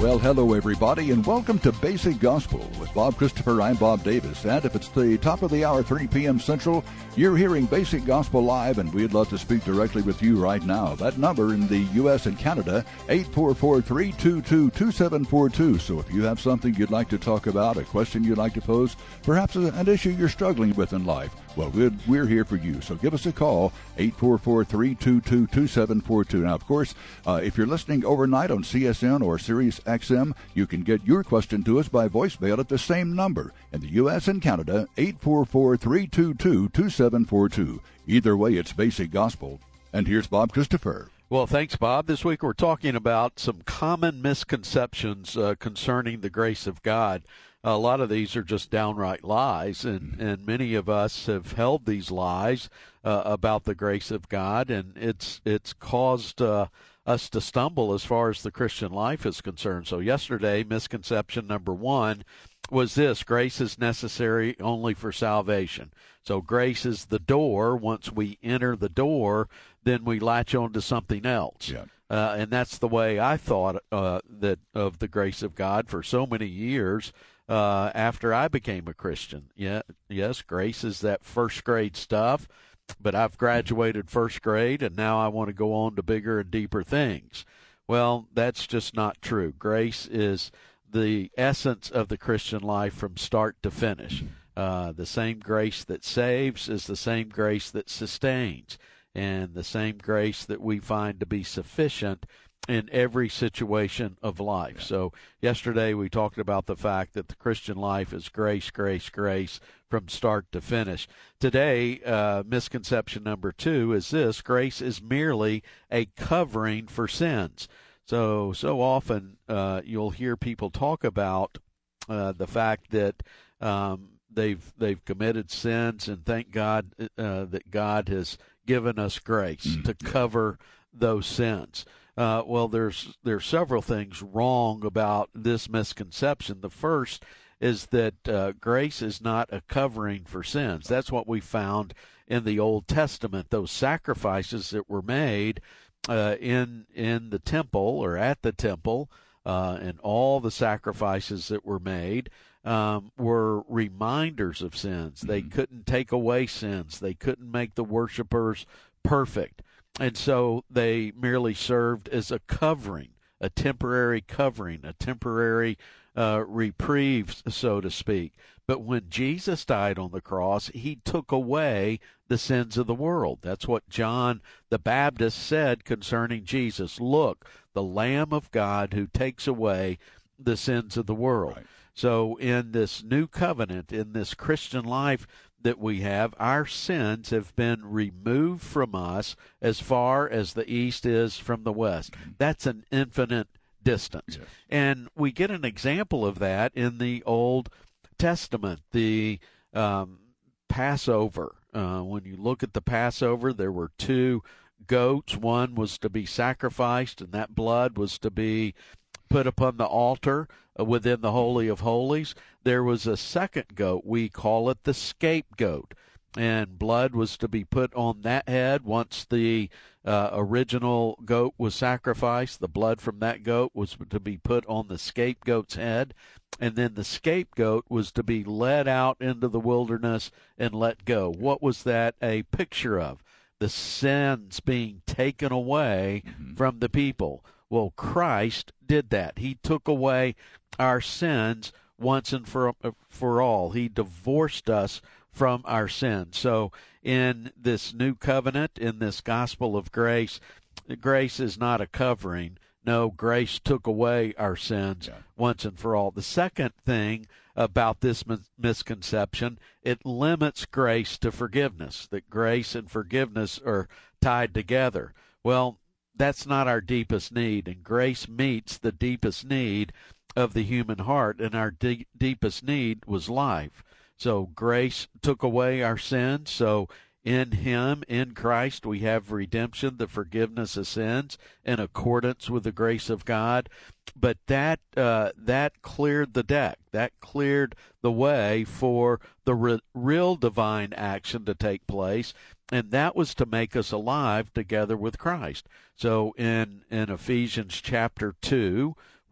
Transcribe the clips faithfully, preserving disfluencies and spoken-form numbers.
Well, hello, everybody, and welcome to Basic Gospel with Bob Christopher. I'm Bob Davis, and if it's the top of the hour, three p.m. Central, you're hearing Basic Gospel live, and we'd love to speak directly with you right now. That number in the U S and Canada, eight four four, three two two, two seven four two. So if you have something you'd like to talk about, a question you'd like to pose, perhaps an issue you're struggling with in life, well, we're, we're here for you. So give us a call, eight four four, three two two, two seven four two. Now, of course, uh, if you're listening overnight on C S N or Sirius X M, you can get your question to us by voicemail at the same number. In the U S and Canada, eight four four, three two two, two seven four two. Either way, it's Basic Gospel. And here's Bob Christopher. Well, thanks, Bob. This week we're talking about some common misconceptions uh, concerning the grace of God. A lot of these are just downright lies, and, and many of us have held these lies uh, about the grace of God, and it's it's caused uh, us to stumble as far as the Christian life is concerned. So yesterday, misconception number one was this: grace is necessary only for salvation. So grace is the door. Once we enter the door, then we latch on to something else. Yeah. Uh, and that's the way I thought uh, that of the grace of God for so many years. Uh, after I became a Christian. Yeah, yes, grace is that first grade stuff, but I've graduated first grade, and now I want to go on to bigger and deeper things. Well, that's just not true. Grace is the essence of the Christian life from start to finish. Uh, the same grace that saves is the same grace that sustains, and the same grace that we find to be sufficient in every situation of life. So yesterday we talked about the fact that the Christian life is grace, grace, grace from start to finish. Today, uh, misconception number two is this: grace is merely a covering for sins. So, so often uh, you'll hear people talk about uh, the fact that um, they've they've committed sins, and thank God uh, that God has given us grace mm-hmm. to cover those sins. Uh, well, there's there's several things wrong about this misconception. The first is that uh, grace is not a covering for sins. That's what we found in the Old Testament. Those sacrifices that were made uh, in in the temple or at the temple, uh, and all the sacrifices that were made um, were reminders of sins. They couldn't take away sins. They couldn't make the worshipers perfect. And so they merely served as a covering, a temporary covering, a temporary uh, reprieve, so to speak. But when Jesus died on the cross, he took away the sins of the world. That's what John the Baptist said concerning Jesus. Look, the Lamb of God who takes away the sins of the world. Right. So in this new covenant, in this Christian life that we have, our sins have been removed from us as far as the east is from the west. That's an infinite distance. Yes. And we get an example of that in the Old Testament, the um, Passover. Uh, when you look at the Passover, there were two goats. One was to be sacrificed, and that blood was to be put upon the altar within the Holy of Holies. There was a second goat. We call it the scapegoat, and blood was to be put on that head. Once the uh, original goat was sacrificed, the blood from that goat was to be put on the scapegoat's head, and then the scapegoat was to be led out into the wilderness and let go. What was that a picture of? The sins being taken away mm-hmm. from the people. Well, Christ did that. He took away our sins once and for for all. He divorced us from our sins. So in this new covenant, in this gospel of grace, grace is not a covering. No, grace took away our sins yeah. once and for all. The second thing about this mis- misconception, it limits grace to forgiveness, that grace and forgiveness are tied together. Well, that's not our deepest need, and grace meets the deepest need of the human heart, and our de- deepest need was life. So grace took away our sins, so in him, in Christ, we have redemption, the forgiveness of sins, in accordance with the grace of God. But that uh, that cleared the deck. That cleared the way for the re- real divine action to take place, and that was to make us alive together with Christ. So in, in Ephesians chapter two,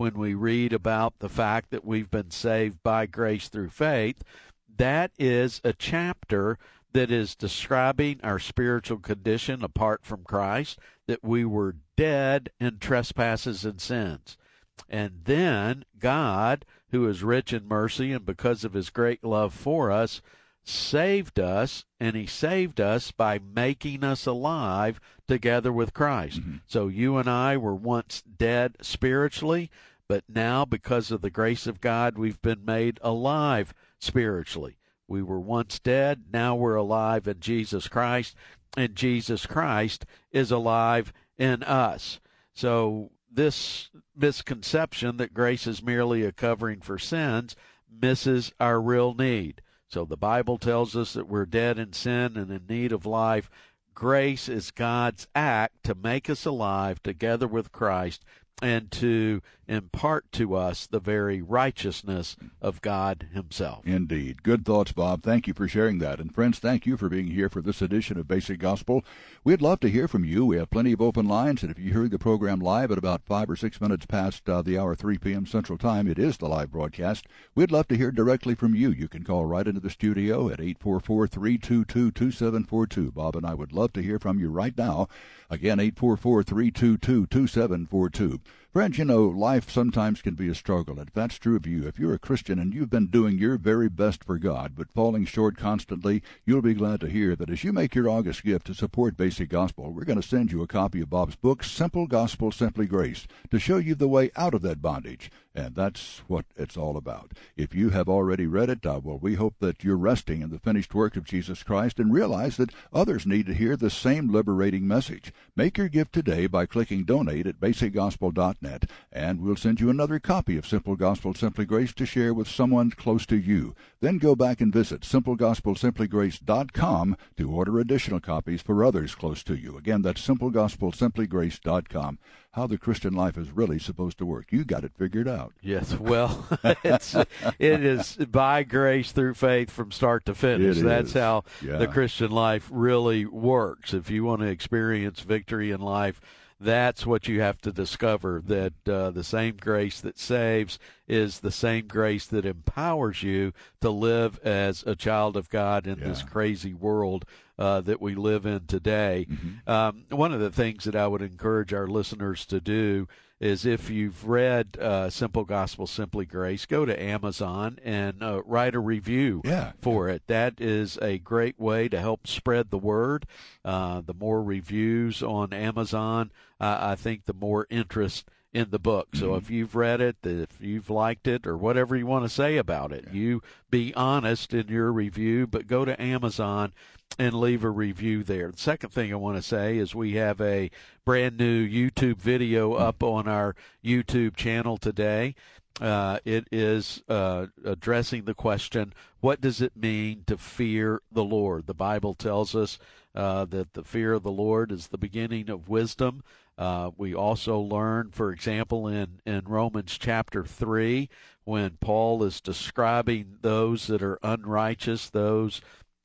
when we read about the fact that we've been saved by grace through faith, that is a chapter that is describing our spiritual condition apart from Christ, that we were dead in trespasses and sins. And then God, who is rich in mercy and because of his great love for us, saved us, and he saved us by making us alive together with Christ. Mm-hmm. So you and I were once dead spiritually, but now because of the grace of God, we've been made alive spiritually. We were once dead, now we're alive in Jesus Christ, and Jesus Christ is alive in us. So this misconception that grace is merely a covering for sins misses our real need. So the Bible tells us that we're dead in sin and in need of life. Grace is God's act to make us alive together with Christ and to impart to us the very righteousness of God himself. Indeed. Good thoughts, Bob. Thank you for sharing that. And friends, thank you for being here for this edition of Basic Gospel. We'd love to hear from you. We have plenty of open lines, and if you heard the program live at about five or six minutes past uh, the hour, three p.m. Central Time, it is the live broadcast. We'd love to hear directly from you. You can call right into the studio at eight four four, three two two, two seven four two. Bob and I would love to hear from you right now. Again, eight four four, three two two, two seven four two. Friends, you know, life sometimes can be a struggle. If that's true of you, if you're a Christian and you've been doing your very best for God, but falling short constantly, you'll be glad to hear that as you make your August gift to support Basic Gospel, we're going to send you a copy of Bob's book, Simple Gospel, Simply Grace, to show you the way out of that bondage. And that's what it's all about. If you have already read it, uh, well, we hope that you're resting in the finished work of Jesus Christ and realize that others need to hear the same liberating message. Make your gift today by clicking Donate at basic gospel dot net, and we'll send you another copy of Simple Gospel, Simply Grace to share with someone close to you. Then go back and visit simple gospel simply grace dot com to order additional copies for others close to you. Again, that's simple gospel simply grace dot com. How the Christian life is really supposed to work. You got it figured out. Yes, well, it's, it is by grace through faith from start to finish. It That's is. how Yeah. the Christian life really works. If you want to experience victory in life, that's what you have to discover, that uh, the same grace that saves is the same grace that empowers you to live as a child of God in Yeah. this crazy world uh, that we live in today. Mm-hmm. Um, one of the things that I would encourage our listeners to do is, if you've read uh, Simple Gospel, Simply Grace, go to Amazon and uh, write a review Yeah. for it. That is a great way to help spread the word. Uh, the more reviews on Amazon, uh, I think the more interest in the book. So Mm-hmm. if you've read it, if you've liked it, or whatever you want to say about it, Yeah. you be honest in your review, but go to Amazon and leave a review there. The second thing I want to say is we have a brand new YouTube video up on our YouTube channel today. Uh, it is uh, addressing the question, what does it mean to fear the Lord? The Bible tells us uh, that the fear of the Lord is the beginning of wisdom. Uh, we also learn, for example, in, in Romans chapter three, when Paul is describing those that are unrighteous, those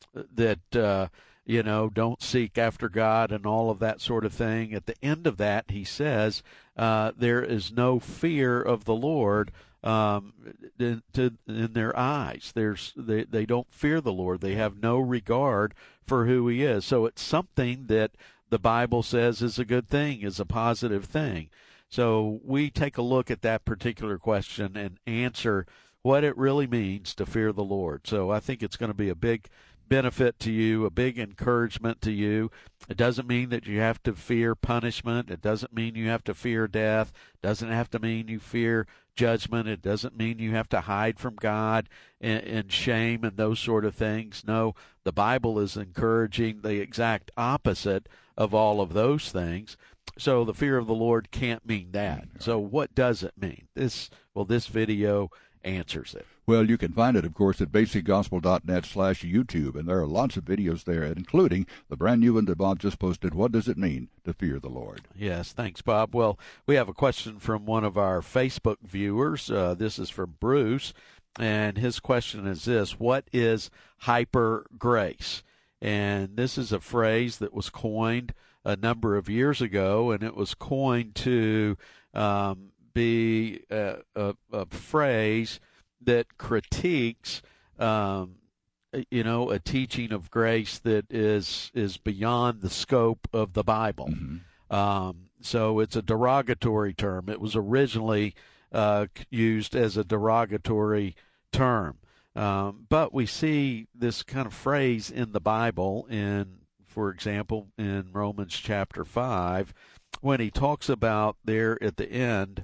that, uh, you know, don't seek after God and all of that sort of thing. At the end of that, he says, uh, there is no fear of the Lord um, in, to, in their eyes. There's they, they don't fear the Lord. They have no regard for who he is. So it's something that the Bible says is a good thing, is a positive thing. So we take a look at that particular question and answer what it really means to fear the Lord. So I think it's going to be a big benefit to you, a big encouragement to you. It doesn't mean that you have to fear punishment. It doesn't mean you have to fear death. It doesn't have to mean you fear judgment. It doesn't mean you have to hide from God and, and shame and those sort of things. No, the Bible is encouraging the exact opposite of all of those things. So the fear of the Lord can't mean that. So what does it mean? This, well, this video answers it. Well, you can find it, of course, at basic gospel dot net slash YouTube, and there are lots of videos there, including the brand new one that Bob just posted, What Does It Mean to Fear the Lord? Yes, thanks, Bob. Well, we have a question from one of our Facebook viewers. Uh, this is from Bruce, and his question is this: what is hyper grace? And this is a phrase that was coined a number of years ago, and it was coined to um, be a, a, a phrase that critiques, um, you know, a teaching of grace that is is beyond the scope of the Bible. Mm-hmm. Um, so it's a derogatory term. It was originally uh, used as a derogatory term. Um, but we see this kind of phrase in the Bible, in, for example, in Romans chapter five, when he talks about there at the end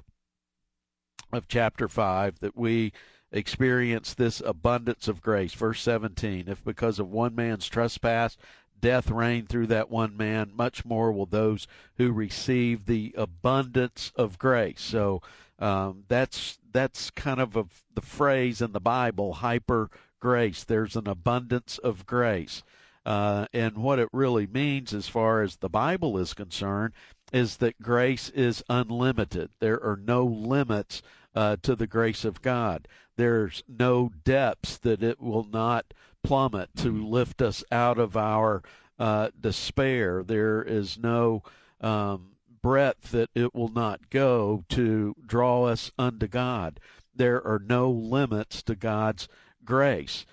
of chapter five that we experience this abundance of grace. Verse seventeen, if because of one man's trespass death reigned through that one man, much more will those who receive the abundance of grace. So um, that's that's kind of a, the phrase in the Bible, hyper grace. There's an abundance of grace. Uh, and what it really means as far as the Bible is concerned is that grace is unlimited. There are no limits uh, to the grace of God. There's no depths that it will not plummet to lift us out of our uh, despair. There is no um, breadth that it will not go to draw us unto God. There are no limits to God's grace.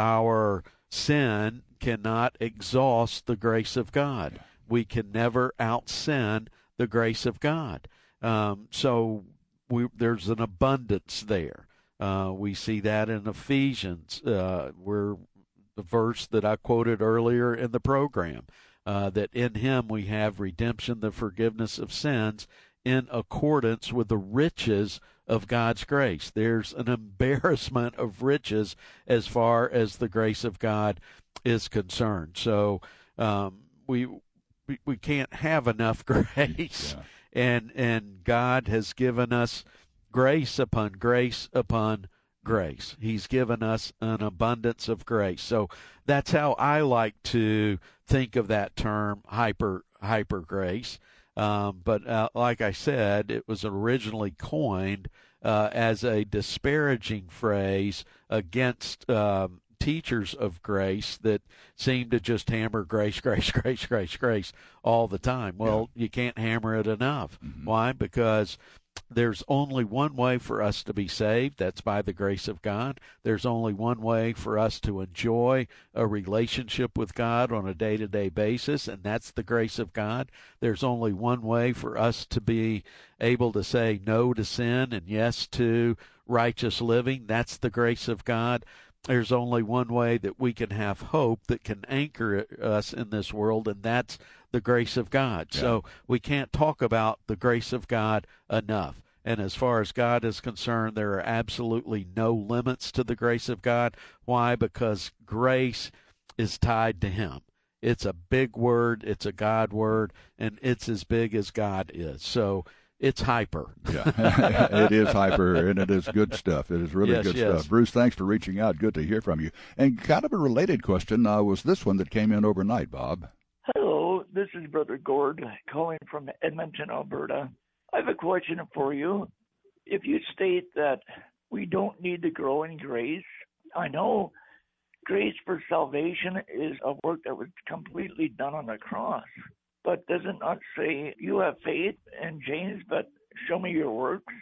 Our sin cannot exhaust the grace of God. We can never out-sin the grace of God. Um, so we, there's an abundance there. Uh, we see that in Ephesians, uh, where the verse that I quoted earlier in the program, uh, that in him we have redemption, the forgiveness of sins, in accordance with the riches of God's grace. There's an embarrassment of riches as far as the grace of God is concerned. So um, we, we we can't have enough grace, yeah. and and God has given us grace upon grace upon grace. He's given us an abundance of grace. So that's how I like to think of that term, hyper hyper grace. Um, but uh, like I said, it was originally coined uh, as a disparaging phrase against um, teachers of grace that seem to just hammer grace, grace, grace, grace, grace all the time. Well, yeah. You can't hammer it enough. Mm-hmm. Why? Because there's only one way for us to be saved. That's by the grace of God. There's only one way for us to enjoy a relationship with God on a day-to-day basis, and that's the grace of God. There's only one way for us to be able to say no to sin and yes to righteous living. That's the grace of God. There's only one way that we can have hope that can anchor us in this world, and that's the grace of God. Yeah. So we can't talk about the grace of God enough. And as far as God is concerned, there are absolutely no limits to the grace of God. Why? Because grace is tied to him. It's a big word, it's a God word, and it's as big as God is. So it's hyper. Yeah, it is hyper, and it is good stuff. It is really yes, good yes. stuff. Bruce, thanks for reaching out. Good to hear from you. And kind of a related question uh, was this one that came in overnight, Bob. Hello, this is Brother Gord calling from Edmonton, Alberta. I have a question for you. If you state that we don't need to grow in grace, I know grace for salvation is a work that was completely done on the cross. But does it not say you have faith in James, but show me your works?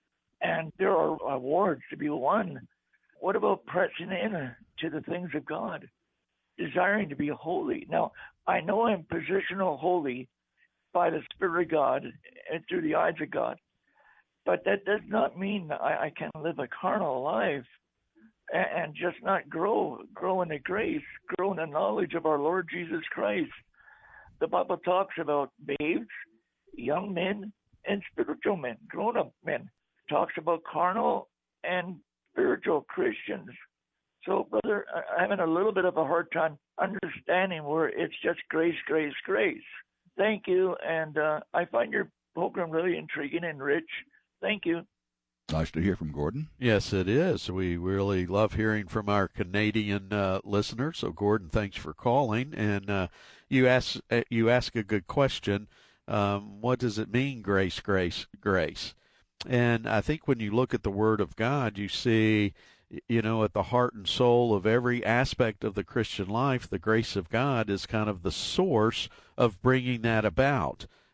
And there are awards to be won. What about pressing in to the things of God, desiring to be holy? Now, I know I'm positional holy by the Spirit of God and through the eyes of God, but that does not mean that I, I can live a carnal life and, and just not grow, grow in the grace, grow in the knowledge of our Lord Jesus Christ. The Bible talks about babes, young men, and spiritual men, grown-up men. It talks about carnal and spiritual Christians. So, brother, I'm having a little bit of a hard time understanding where it's just grace, grace, grace. Thank you, and uh, I find your program really intriguing and rich. Thank you. Nice to hear from Gordon. Yes, it is. We really love hearing from our Canadian uh, listeners. So, Gordon, thanks for calling. And uh, you ask you ask a good question. Um, what does it mean, grace, grace, grace? And I think when you look at the Word of God, you see, you know, at the heart and soul of every aspect of the Christian life, the grace of God is kind of the source of bringing that about.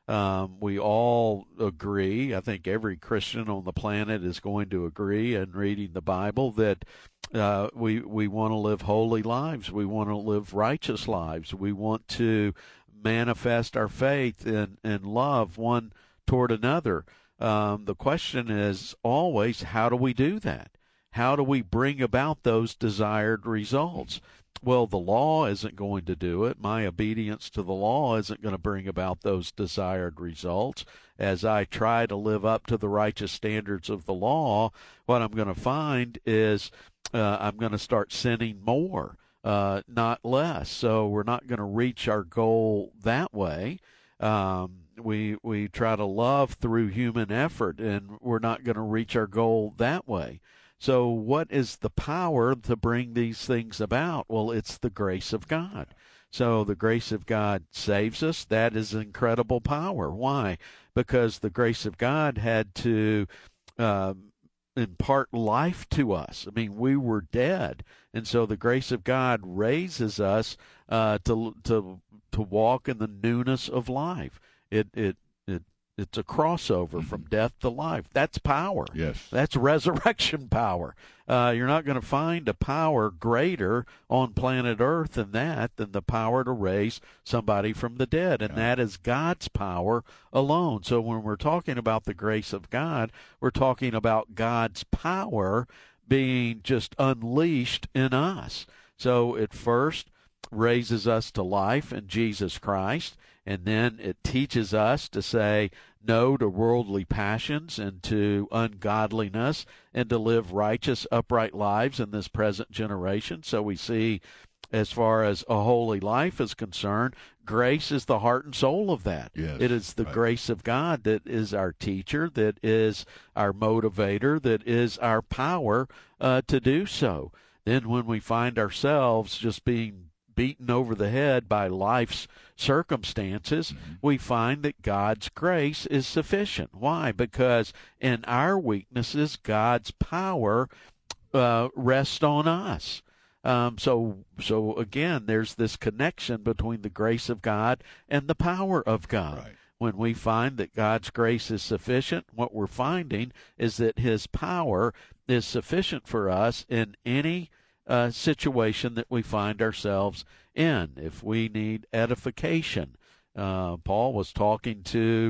Um, we all agree, I think every Christian on the planet is going to agree in reading the Bible, that uh, we we want to live holy lives. We want to live righteous lives. We want to manifest our faith and, and love one toward another. Um, the question is always, how do we do that? How do we bring about those desired results? Well, the law isn't going to do it. My obedience to the law isn't going to bring about those desired results. As I try to live up to the righteous standards of the law, what I'm going to find is uh, I'm going to start sinning more, uh, not less. So we're not going to reach our goal that way. Um, we we try to love through human effort, and we're not going to reach our goal that way. So what is the power to bring these things about? Well, it's the grace of God. So the grace of God saves us. That is incredible power. Why? Because the grace of God had to uh, impart life to us. I mean, we were dead, and so the grace of God raises us uh, to to to walk in the newness of life. It it it. It's a crossover from death to life. That's power. Yes. That's resurrection power. Uh, you're not going to find a power greater on planet Earth than that, than the power to raise somebody from the dead. And Yeah. that is God's power alone. So when we're talking about the grace of God, we're talking about God's power being just unleashed in us. So it first raises us to life in Jesus Christ, and then it teaches us to say no to worldly passions and to ungodliness, and to live righteous, upright lives in this present generation. So we see, as far as a holy life is concerned, grace is the heart and soul of that. Yes, it is the right. grace of God that is our teacher, that is our motivator, that is our power uh, to do so. Then when we find ourselves just being beaten over the head by life's circumstances, mm-hmm. we find that God's grace is sufficient. Why? Because in our weaknesses, God's power uh, rests on us. Um, so, so again, there's this connection between the grace of God and the power of God. Right. When we find that God's grace is sufficient, what we're finding is that His power is sufficient for us in any Uh, situation that we find ourselves in. If we need edification, uh, Paul was talking to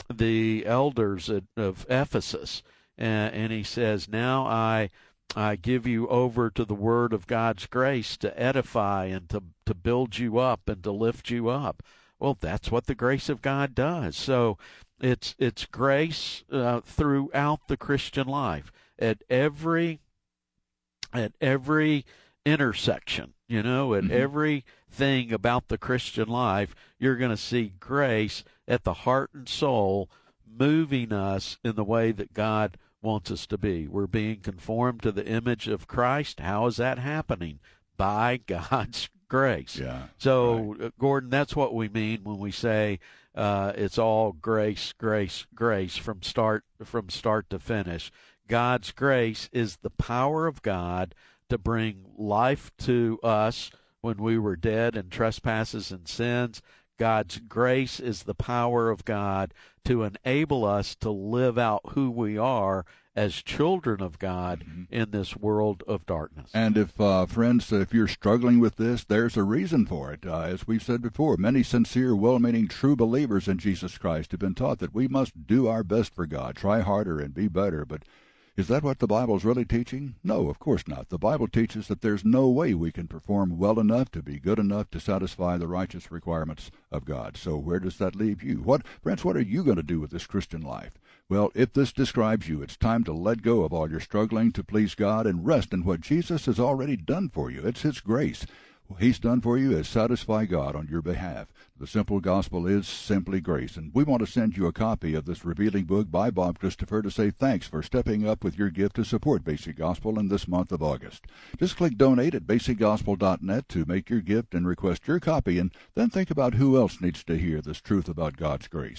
the elders at, of Ephesus, and, and he says, now I I give you over to the word of God's grace to edify and to, to build you up and to lift you up. Well, that's what the grace of God does. So it's, it's grace uh, throughout the Christian life. At every At every intersection, you know, at mm-hmm. everything about the Christian life, you're going to see grace at the heart and soul moving us in the way that God wants us to be. We're being conformed to the image of Christ. How is that happening? By God's grace. Yeah, so, right. uh, Gordon, that's what we mean when we say uh, it's all grace, grace, grace from start from start to finish. God's grace is the power of God to bring life to us when we were dead in trespasses and sins. God's grace is the power of God to enable us to live out who we are as children of God mm-hmm. in this world of darkness. And if, uh, friends, if you're struggling with this, there's a reason for it. Uh, as we've said before, many sincere, well-meaning, true believers in Jesus Christ have been taught that we must do our best for God, try harder and be better. But is that what the Bible's really teaching? No, of course not. The Bible teaches that there's no way we can perform well enough to be good enough to satisfy the righteous requirements of God. So where does that leave you? What, friends, what are you going to do with this Christian life? Well, if this describes you, it's time to let go of all your struggling to please God and rest in what Jesus has already done for you. It's His grace. What He's done for you is satisfy God on your behalf. The simple gospel is simply grace, and we want to send you a copy of this revealing book by Bob Christopher to say thanks for stepping up with your gift to support Basic Gospel in this month of August. Just click donate at basic gospel dot net to make your gift and request your copy, and then think about who else needs to hear this truth about God's grace.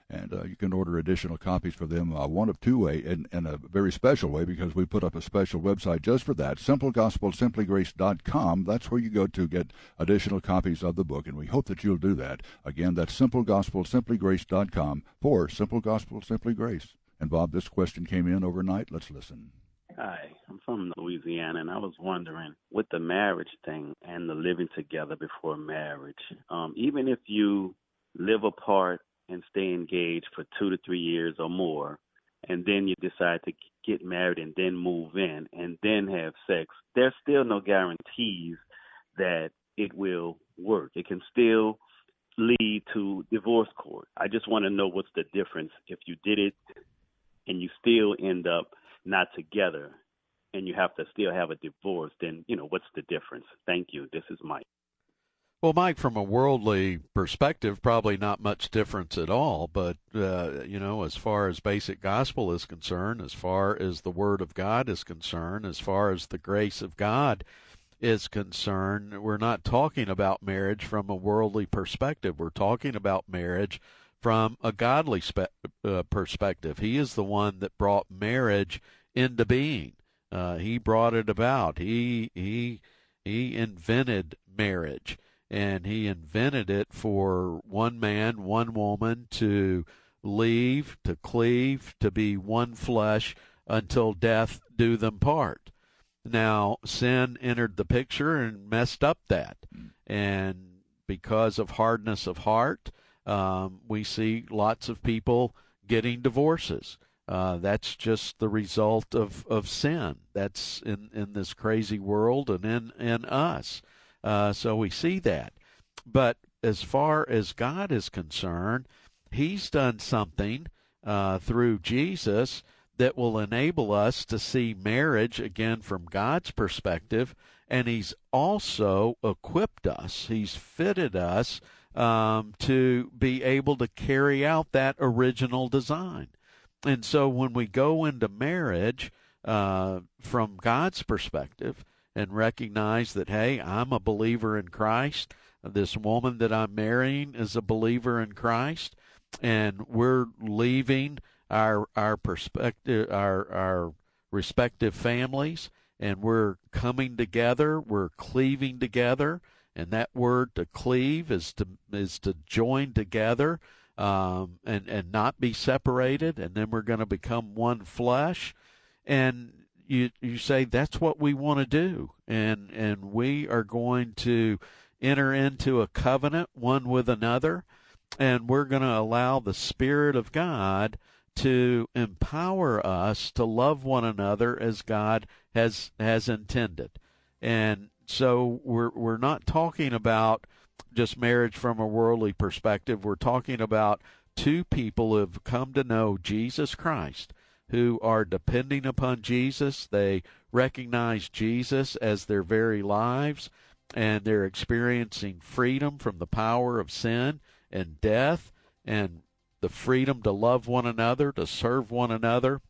And uh, you can order additional copies for them uh, one of two way, in, in a very special way, because we put up a special website just for that, simple gospel simply grace dot com. That's where you go to get additional copies of the book, and we hope that you'll do that. Again, that's simple gospel simply grace dot com for Simple Gospel Simply Grace. And, Bob, this question came in overnight. Let's listen. Hi, I'm from Louisiana, and I was wondering, with the marriage thing and the living together before marriage, um, even if you live apart and stay engaged for two to three years or more, and then you decide to get married and then move in and then have sex, there's still no guarantees that it will work. It can still lead to divorce court. I just want to know what's the difference if you did it and you still end up not together and you have to still have a divorce, then, you know, what's the difference? Thank you. This is Mike. Well, Mike, from a worldly perspective, probably not much difference at all. But, uh, you know, as far as basic gospel is concerned, as far as the Word of God is concerned, as far as the grace of God is concerned, we're not talking about marriage from a worldly perspective. We're talking about marriage from a godly spe- uh, perspective. He is the one that brought marriage into being. Uh, he brought it about. He he he invented marriage, and he invented it for one man, one woman to leave, to cleave, to be one flesh until death do them part. Now, sin entered the picture and messed up that, and because of hardness of heart, um, we see lots of people getting divorces. Uh, that's just the result of, of sin. That's in, in this crazy world and in, in us. Uh, so we see that. But as far as God is concerned, he's done something uh, through Jesus that will enable us to see marriage, again, from God's perspective, and he's also equipped us, he's fitted us um, to be able to carry out that original design. And so when we go into marriage uh, from God's perspective and recognize that, hey, I'm a believer in Christ, this woman that I'm marrying is a believer in Christ, and we're leaving our our perspective, our our respective families, and we're coming together, we're cleaving together, and that word to cleave is to is to join together. Um, and, and not be separated, and then we're going to become one flesh. And you you say that's what we want to do, and and we are going to enter into a covenant one with another, and we're going to allow the Spirit of God to empower us to love one another as God has has intended. And so we're we're not talking about just marriage from a worldly perspective. We're talking about two people who have come to know Jesus Christ, who are depending upon Jesus. They recognize Jesus as their very lives, and they're experiencing freedom from the power of sin and death, and the freedom to love one another, to serve one another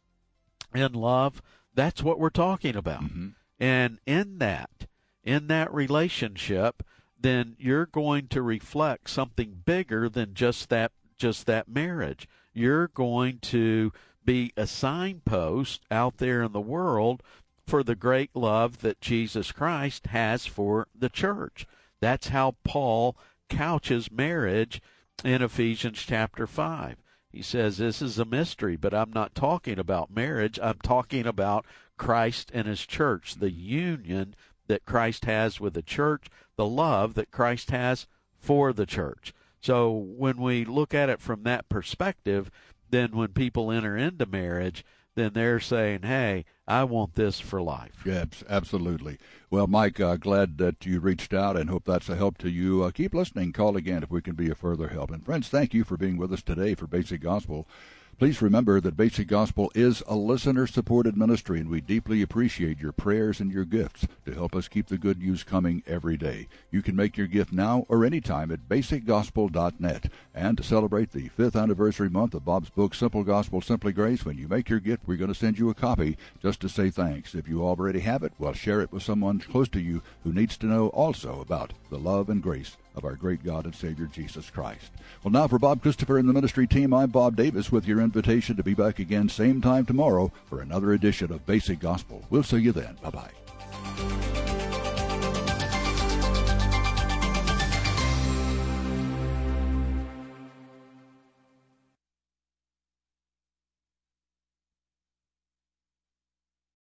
in love. That's what we're talking about. Mm-hmm. And in that, in that relationship, then you're going to reflect something bigger than just that just that marriage. You're going to be a signpost out there in the world for the great love that Jesus Christ has for the church. That's how Paul couches marriage in Ephesians chapter five. He says, this is a mystery, but I'm not talking about marriage. I'm talking about Christ and his church, the union that Christ has with the church, the love that Christ has for the church. So when we look at it from that perspective, then when people enter into marriage, then they're saying, hey, I want this for life. Yeah, absolutely. Well, Mike, uh, glad that you reached out and hope that's a help to you. Uh, keep listening. Call again if we can be a further help. And friends, thank you for being with us today for Basic Gospel. Please remember that Basic Gospel is a listener-supported ministry, and we deeply appreciate your prayers and your gifts to help us keep the good news coming every day. You can make your gift now or anytime at basic gospel dot net. And to celebrate the fifth anniversary month of Bob's book, Simple Gospel, Simply Grace, when you make your gift, we're going to send you a copy just to say thanks. If you already have it, well, share it with someone close to you who needs to know also about the love and grace of our great God and Savior, Jesus Christ. Well, now for Bob Christopher and the ministry team, I'm Bob Davis with your invitation to be back again same time tomorrow for another edition of Basic Gospel. We'll see you then. Bye-bye.